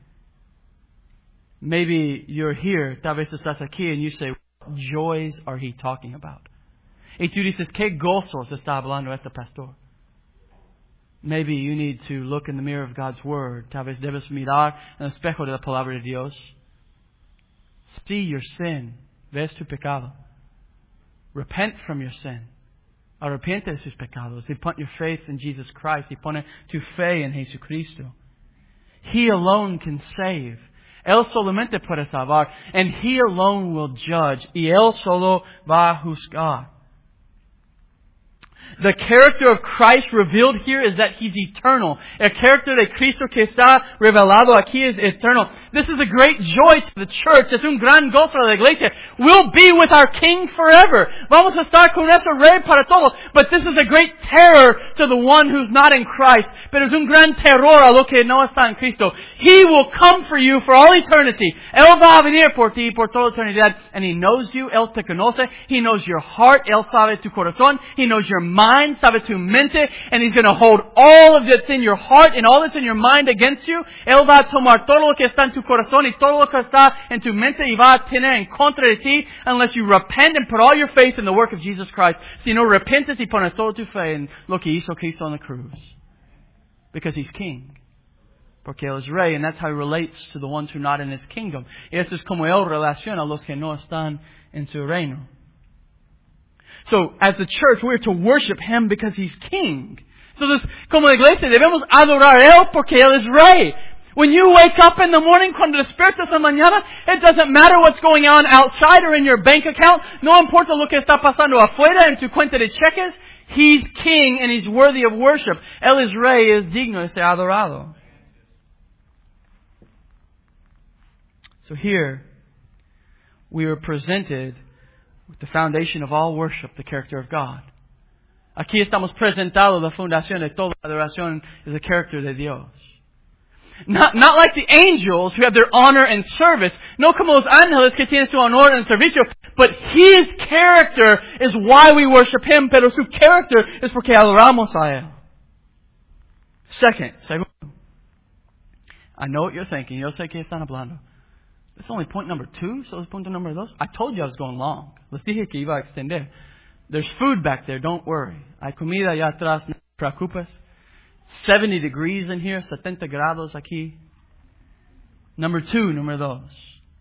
Maybe you're here, tal vez estás aquí, and you say, what joys are He talking about? Y tú dices, ¿qué gozos está hablando este pastor? Maybe you need to look in the mirror of God's Word. Tal vez debes mirar en el espejo de la palabra de Dios. See your sin. Ves tu pecado. Repent from your sin. Arrepiente de sus pecados. Y put your faith in Jesus Christ. Y pone tu fe en Jesucristo. He alone can save. Él solamente puede salvar. And He alone will judge. Y Él solo va a juzgar. The character of Christ revealed here is that He's eternal. El character de Cristo que está revelado aquí es eterno. This is a great joy to the church. Es un gran gozo de la iglesia. We'll be with our King forever. Vamos a estar con nuestro Rey para todo. But this is a great terror to the one who's not in Christ. Pero es un gran terror a lo que no está en Cristo. He will come for you for all eternity. Él va a venir por ti por toda eternidad. And He knows you. Él te conoce. He knows your heart. Él sabe tu corazón. He knows your mind. Sabe tu mente. And He's going to hold all of that's in your heart and all that's in your mind against you. Él va a tomar todo lo que está en tu corazón y todo lo que está en tu mente y va a tener en contra de ti unless you repent and put all your faith in the work of Jesus Christ. Si no repentes y pones toda tu fe en lo que hizo Cristo on the cruz. Because He's King. Porque Él es Rey, and that's how He relates to the ones who are not in His kingdom. Y eso es como Él relaciona a los que no están en su reino. So, as the church, we're to worship Him because He's King. Entonces, como la iglesia, debemos adorar a Él porque Él es Rey. When you wake up in the morning, cuando despiertas en la mañana, it doesn't matter what's going on outside or in your bank account. No importa lo que está pasando afuera en tu cuenta de cheques. He's King and He's worthy of worship. Él es Rey, es digno de ser adorado. So here, we are presented with the foundation of all worship, the character of God. Aquí estamos presentados la fundación de toda adoración, is the character de Dios. Not, not like the angels who have their honor and service. No como los ángeles que tienen su honor and servicio. But His character is why we worship Him. Pero su character es porque adoramos a Él. Second, segundo. I know what you're thinking. Yo sé que están hablando. That's only point number two. So it's point number dos. I told you I was going long. Les dije que iba a extender. There's food back there. Don't worry. Hay comida allá atrás. No te preocupes. seventy degrees in here, setenta grados aquí. Number two, número dos.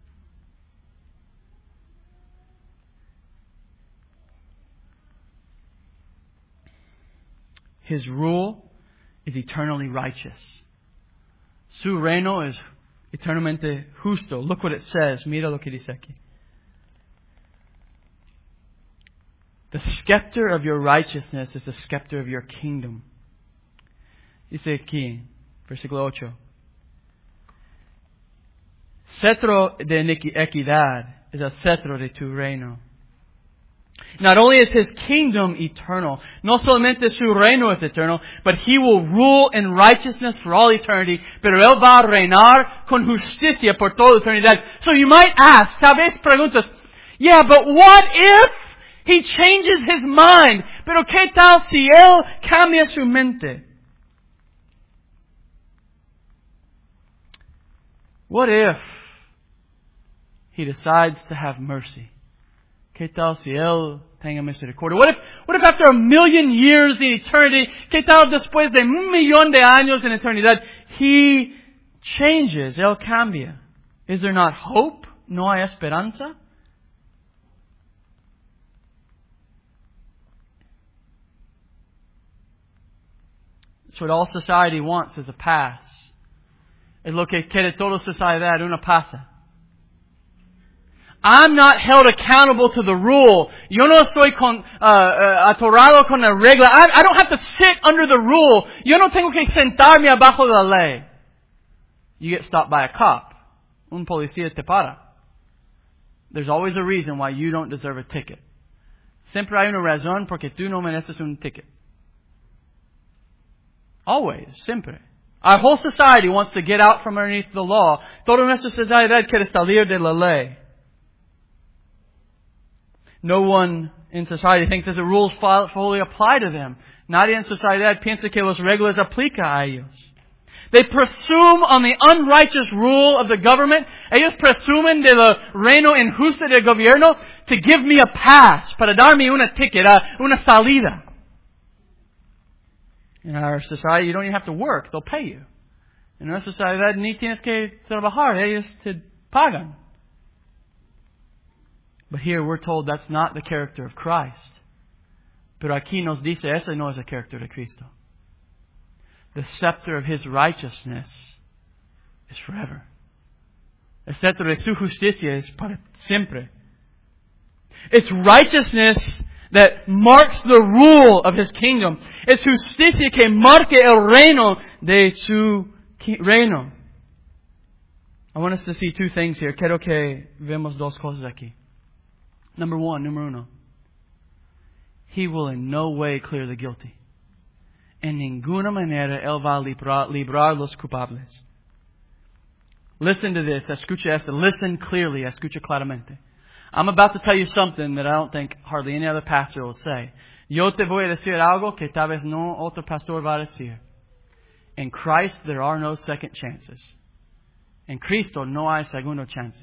His rule is eternally righteous. Su reino es eternamente justo. Look what it says. Mira lo que dice aquí. The scepter of your righteousness is the scepter of your kingdom. Dice aquí, versículo ocho. Cetro de equidad es el cetro de tu reino. Not only is His kingdom eternal, no solamente su reino es eterno, but He will rule in righteousness for all eternity. Pero Él va a reinar con justicia por toda eternidad. So you might ask, tal vez preguntas, yeah, but what if He changes His mind? Pero ¿qué tal si Él cambia su mente? What if He decides to have mercy? ¿Qué tal si Él tenga misericordia? What if, what if after a million years in eternity, ¿qué tal después de un millón de años en eternidad, He changes, Él cambia? Is there not hope? ¿No hay esperanza? So what all society wants is a pass. Es lo que quiere toda sociedad, una pasa. I'm not held accountable to the rule. Yo no estoy con, uh, uh, atorado con la regla. I, I don't have to sit under the rule. Yo no tengo que sentarme abajo de la ley. You get stopped by a cop. Un policía te para. There's always a reason why you don't deserve a ticket. Siempre hay una razón porque tú no mereces un ticket. Always. Siempre. Our whole society wants to get out from underneath the law. Toda nuestra sociedad quiere salir de la ley. No one in society thinks that the rules fully apply to them. Nadie en sociedad piensa que las reglas aplican a ellos. They presume on the unrighteous rule of the government. Ellos presumen de la reino injusto del gobierno to give me a pass, para darme una ticket, una salida. In our society, you don't even have to work. They'll pay you. En nuestra sociedad, ni tienes que trabajar. Ellos te pagan. But here we're told that's not the character of Christ. Pero aquí nos dice, ese no es el carácter de Cristo. The scepter of His righteousness is forever. El scepter de su justicia es para siempre. It's righteousness that marks the rule of His kingdom. Es justicia que marque el reino de su reino. I want us to see two things here. Quiero que vemos dos cosas aquí. Number one, número uno. He will in no way clear the guilty. En ninguna manera Él va a librar, librar los culpables. Listen to this. Escucha esto. Listen clearly. Escucha claramente. I'm about to tell you something that I don't think hardly any other pastor will say. Yo te voy a decir algo que tal vez no otro pastor va a decir. In Christ there are no second chances. En Cristo no hay segundo chances.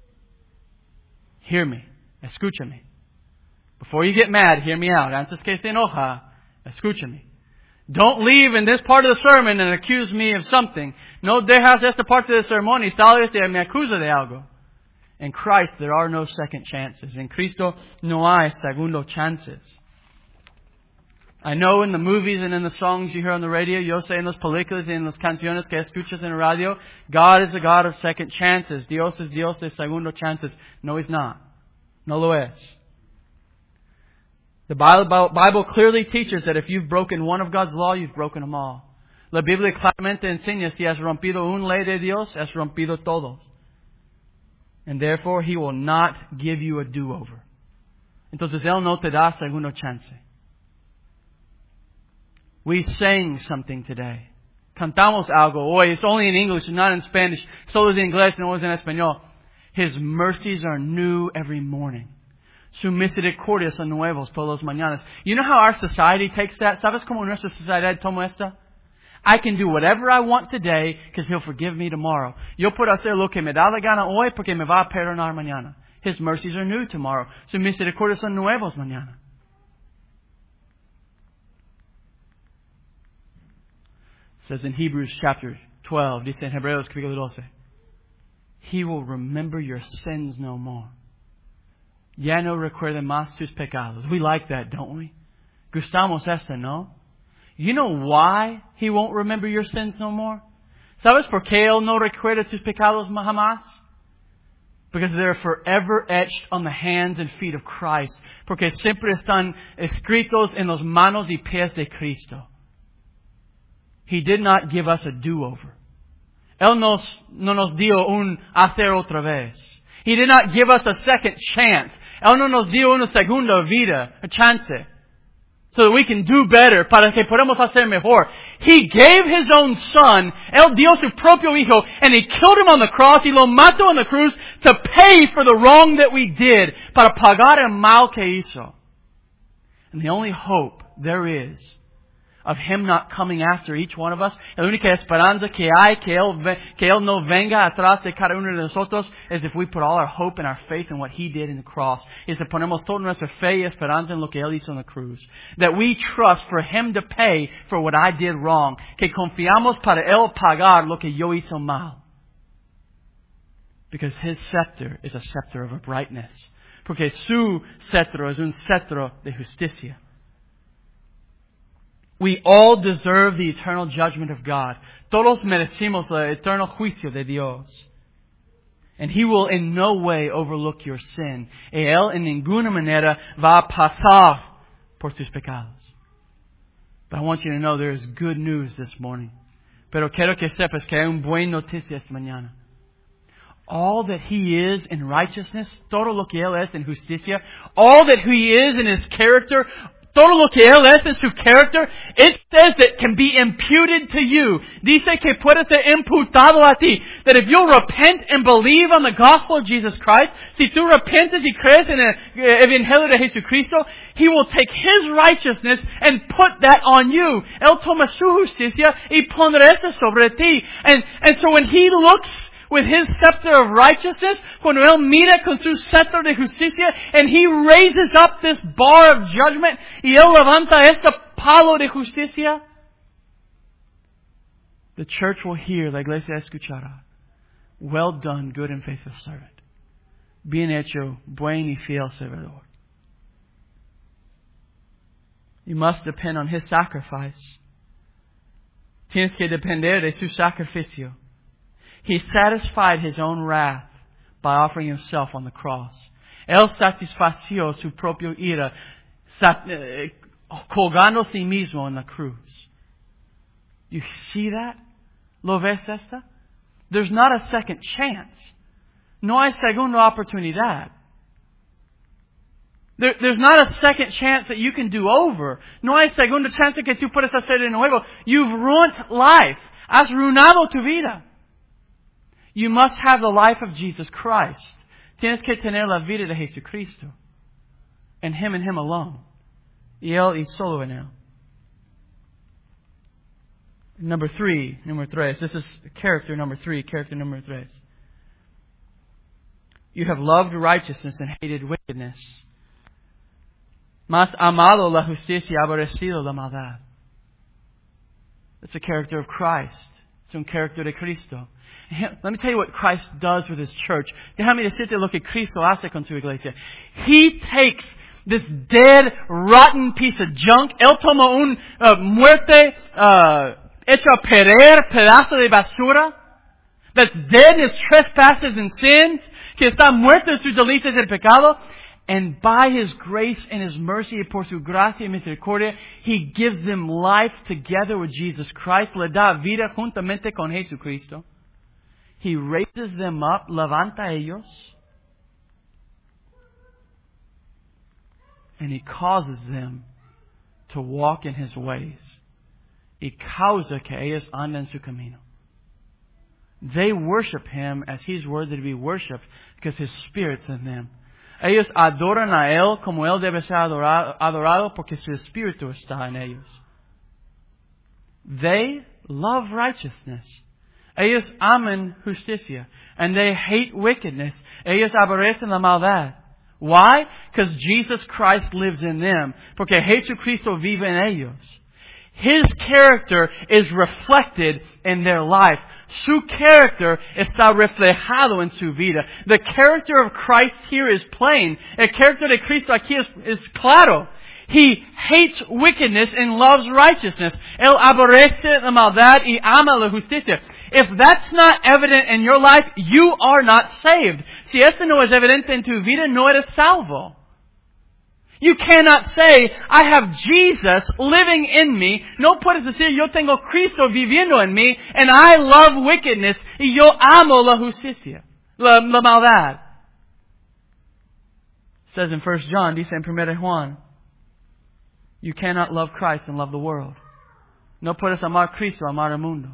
Hear me. Escúchame. Before you get mad, hear me out. Antes que se enoja, escúchame. Don't leave in this part of the sermon and accuse me of something. No dejas esta parte del sermón y sales y me acusa de algo. In Christ there are no second chances. En Cristo no hay segundo chances. I know in the movies and in the songs you hear on the radio, yo sé en las películas y en las canciones que escuchas en el radio, God is a God of second chances. Dios es Dios de segundo chances. No, He's not. No lo es. The Bible clearly teaches that if you've broken one of God's law, you've broken them all. La Biblia claramente enseña si has rompido una ley de Dios, has rompido todos. And therefore, He will not give you a do-over. Entonces, Él no te da segundo chance. We sang something today. Cantamos algo hoy. It's only in English, it's not in Spanish. Solo es en inglés, no es en español. His mercies are new every morning. Su misericordia son nuevos todos los mañanas. You know how our society takes that? ¿Sabes cómo nuestra sociedad toma esta? I can do whatever I want today because He'll forgive me tomorrow. Yo puedo hacer lo que me da la gana hoy porque me va a perdonar mañana. His mercies are new tomorrow. Su misericordia son nuevos mañana. It says in Hebrews chapter twelve, dice en Hebreos capítulo doce, He will remember your sins no more. Ya no recuerde más tus pecados. We like that, don't we? Gustamos esta, ¿no? You know why He won't remember your sins no more? ¿Sabes por qué Él no recuerda tus pecados jamás? Because they're forever etched on the hands and feet of Christ. Porque siempre están escritos en las manos y pies de Cristo. He did not give us a do-over. Él nos, no nos dio un hacer otra vez. He did not give us a second chance. Él no nos dio una segunda vida, a chance, so that we can do better, para que podamos hacer mejor. He gave His own Son, Él dio su propio Hijo, and He killed Him on the cross, y lo mató on the cruz, to pay for the wrong that we did, para pagar el mal que hizo. And the only hope there is of Him not coming after each one of us, la única esperanza que hay que Él, que Él no venga atrás de cada uno de nosotros, is if we put all our hope and our faith in what He did in the cross. Es que ponemos toda nuestra fe y esperanza en lo que Él hizo en la cruz. That we trust for Him to pay for what I did wrong. Que confiamos para Él pagar lo que yo hizo mal. Because His scepter is a scepter of uprightness. Porque su cetro es un cetro de justicia. We all deserve the eternal judgment of God. Todos merecimos el eterno juicio de Dios. And He will in no way overlook your sin. Y Él en ninguna manera va a pasar por tus pecados. But I want you to know there is good news this morning. Pero quiero que sepas que hay un buen noticia esta mañana. All that He is in righteousness, todo lo que Él es en justicia, all that He is in His character, todo lo que Él es en su character, it says that can be imputed to you. Dice que puede ser imputado a ti. That if you'll repent and believe on the gospel of Jesus Christ, si tú repientes y crees en el Evangelio de Jesucristo, He will take His righteousness and put that on you. Él toma su justicia y pondrá eso sobre ti. And, and so when He looks with His scepter of righteousness, cuando Él mira con su scepter de justicia, and He raises up this bar of judgment, y Él levanta este palo de justicia, the church will hear, la iglesia escuchará, well done, good and faithful servant. Bien hecho, buen y fiel servidor. You must depend on His sacrifice. Tienes que depender de su sacrificio. He satisfied His own wrath by offering Himself on the cross. Él satisfació su propio ira colgando a sí mismo en la cruz. You see that? ¿Lo ves esta? There's not a second chance. No hay segunda oportunidad. There, there's not a second chance that you can do over. No hay segunda chance que tú puedes hacer de nuevo. You've ruined life. Has ruinado tu vida. You must have the life of Jesus Christ. Tienes que tener la vida de Jesucristo. And Him and Him alone. Y Él y solo en Él. Number three, number tres. This is character number three, character number tres. You have loved righteousness and hated wickedness. Mas amado la justicia, aborrecido la maldad. It's a character of Christ. It's un character de Cristo. Let me tell you what Christ does with His church. Déjame decirte lo que Cristo hace con su iglesia. He takes this dead, rotten piece of junk. Él toma un uh, muerte uh, hecho a perder, pedazo de basura. That's dead in its trespasses and sins. Que está muerto en sus delitos y pecado. And by His grace and His mercy, por su gracia y misericordia, He gives them life together with Jesus Christ. Le da vida juntamente con Jesucristo. He raises them up, levanta ellos, and He causes them to walk in His ways. Y causa que ellos anden en su camino. They worship Him as He's worthy to be worshipped because His Spirit's in them. Ellos adoran a Él como Él debe ser adorado, adorado porque su Espíritu está en ellos. They love righteousness. Ellos aman justicia. And they hate wickedness. Ellos aborrecen la maldad. Why? Because Jesus Christ lives in them. Porque Jesucristo vive en ellos. His character is reflected in their life. Su character está reflejado en su vida. The character of Christ here is plain. El character de Cristo aquí es, es claro. He hates wickedness and loves righteousness. Él aborrece la maldad y ama la justicia. If that's not evident in your life, you are not saved. Si esto no es evidente en tu vida, no eres salvo. You cannot say, I have Jesus living in me. No puedes decir, yo tengo Cristo viviendo en mí, and I love wickedness, y yo amo la justicia, la, la maldad. It says in First John, dice en Primera Juan, you cannot love Christ and love the world. No puedes amar Cristo, amar el mundo.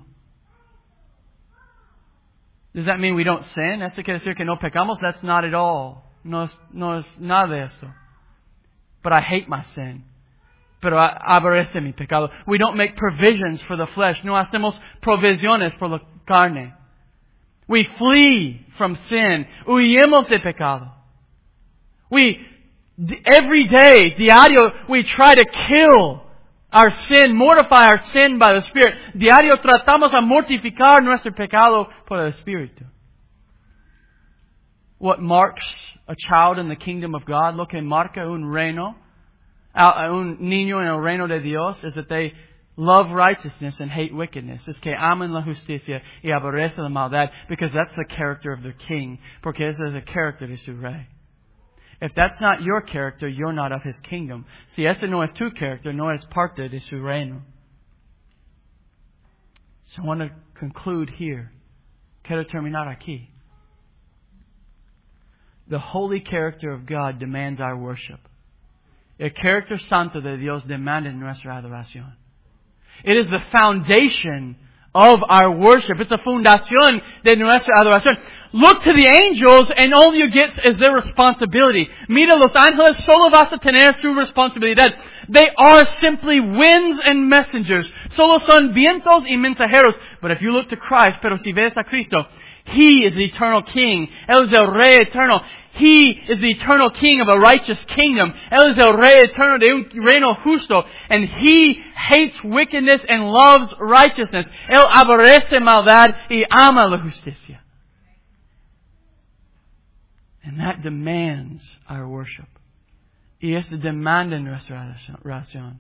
Does that mean we don't sin? ¿Eso quiere decir que no pecamos? That's not at all. No es, no es nada de esto. But I hate my sin. Pero aborrece mi pecado. We don't make provisions for the flesh. No hacemos provisiones por la carne. We flee from sin. Huyemos de pecado. We, every day, diario, we try to kill our sin, mortify our sin by the Spirit. Diario tratamos a mortificar nuestro pecado por el Espíritu. What marks a child in the kingdom of God, lo que marca un reino, un niño en el reino de Dios, is that they love righteousness and hate wickedness. Es que aman la justicia y aborrecen la maldad, because that's the character of their king. Porque ese es el character de su rey. If that's not your character, you're not of His kingdom. Si ese no es tu character, no es parte de su reino. So I want to conclude here. Quiero terminar aquí. The holy character of God demands our worship. El carácter santo de Dios demanda nuestra adoración. It is the foundation of our worship. It's a fundación de nuestra adoración. Look to the angels and all you get is their responsibility. Mira, los ángeles solo vas a tener su responsabilidad. They are simply winds and messengers. Solo son vientos y mensajeros. But if you look to Christ, pero si ves a Cristo, He is the eternal King. Él es el Rey eterno. He is the eternal King of a righteous kingdom. Él es el Rey eterno de un reino justo. And He hates wickedness and loves righteousness. Él aborrece maldad y ama la justicia. And that demands our worship. Y esto demanda nuestra adoración.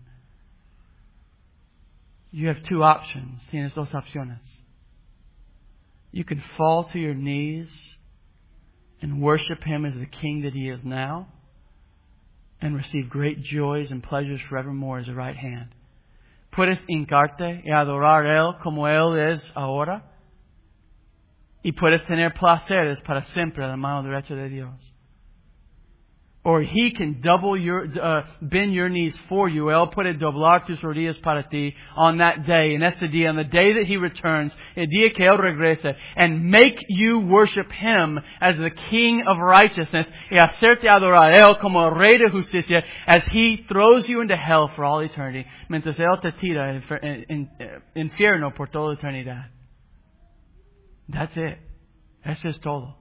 You have two options. Tienes dos opciones. You can fall to your knees and worship Him as the King that He is now, and receive great joys and pleasures forevermore as a right hand. Puedes hincarte y adorar a Él como Él es ahora, y puedes tener placeres para siempre a la mano derecha de Dios. Or He can double your, uh, bend your knees for you. Él puede doblar tus rodillas para ti on that day, en este día, on the day that He returns, el día que Él regrese, and make you worship Him as the King of righteousness, y hacerte adorar a Él como el Rey de justicia, as He throws you into hell for all eternity, mientras Él te tira en, en, en infierno por toda eternidad. That's it. Eso es todo.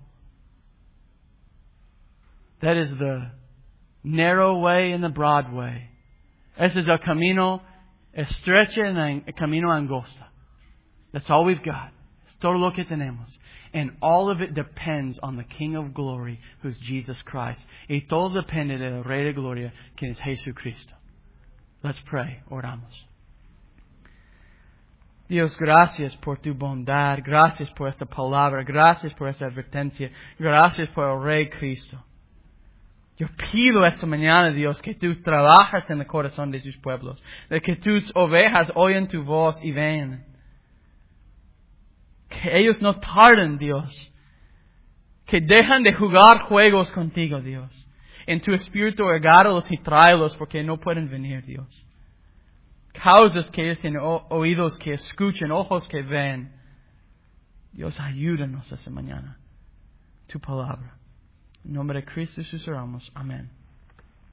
That is the narrow way and the broad way. Ese es el camino estrecho y el camino angosta. That's all we've got. Es todo lo que tenemos. And all of it depends on the King of Glory, who's Jesus Christ. Y todo depende del Rey de Gloria, quien es Jesucristo. Let's pray. Oramos. Dios, gracias por tu bondad. Gracias por esta palabra. Gracias por esta advertencia. Gracias por el Rey Cristo. Yo pido esta mañana, Dios, que tú trabajas en el corazón de tus pueblos, de que tus ovejas oyen tu voz y ven. Que ellos no tarden, Dios. Que dejan de jugar juegos contigo, Dios. En tu espíritu agárralos y tráelos porque no pueden venir, Dios. Causas que ellos tienen oídos que escuchen, ojos que ven. Dios, ayúdanos esta mañana. Tu palabra. En nombre de Cristo Jesús oramos. Amén.